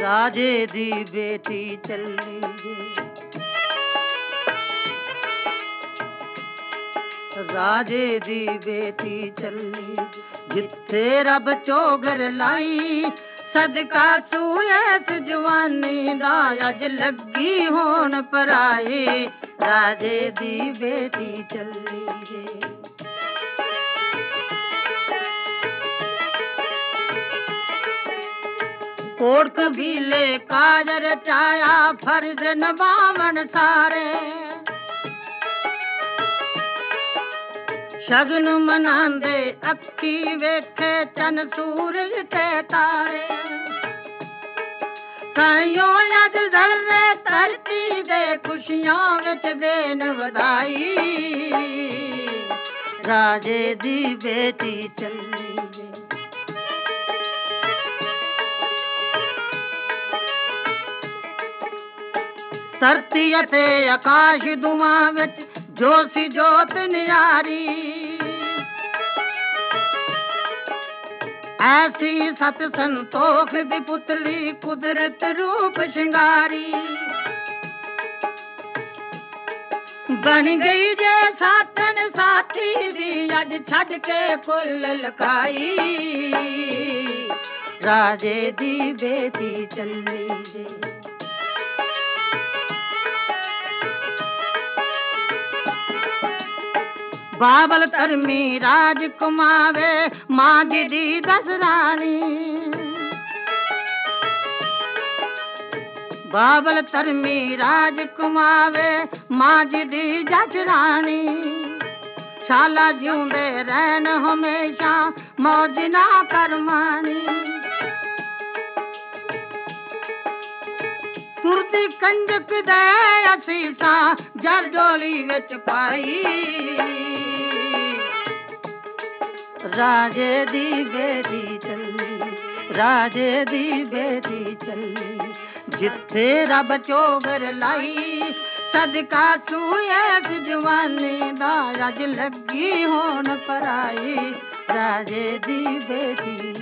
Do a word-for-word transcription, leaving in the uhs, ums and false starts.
राजे दी बेटी चली जे, राजे दी बेटी चली जिथे रब चोगर लाई, सदका सूएस जवानी दा अज लगी होन पराई, राजे दी बेटी चली जे। कोट कबीले काजर चाया फर्ज नभावन सारे, शगन मनांदे अखी वेखे चन सूरज ते तारे, काइयों अज जर्रे धरती दे खुशियां विच देन वधाई, राजे दी बेटी चली जे। धरती अते आकाश दुआं विच जोसी जोत नियारी, ऐसी सत संतोख दी पुतली कुदरत रूप शिंगारी, बन गई जे साथन साथी दी अज छड़ के फुल लकाई, राजे दी बेटी चली जे। बाबल धर्मी राज कुमावे मां जी दी दसरानी, बाबल धर्मी राज कुमावे मां जी दी जचरानी, शाला जिउंदे रहन हमेशा मौज ना करमानी, तुरती कंजक दे असीसा जर डोली विच पाई, राजे दी बेटी चली, राजे दी बेटी चली जिथे रब चोगर लाई, सदका सूएस जवानी दा अज लगी होन पराई, राजे दी बेटी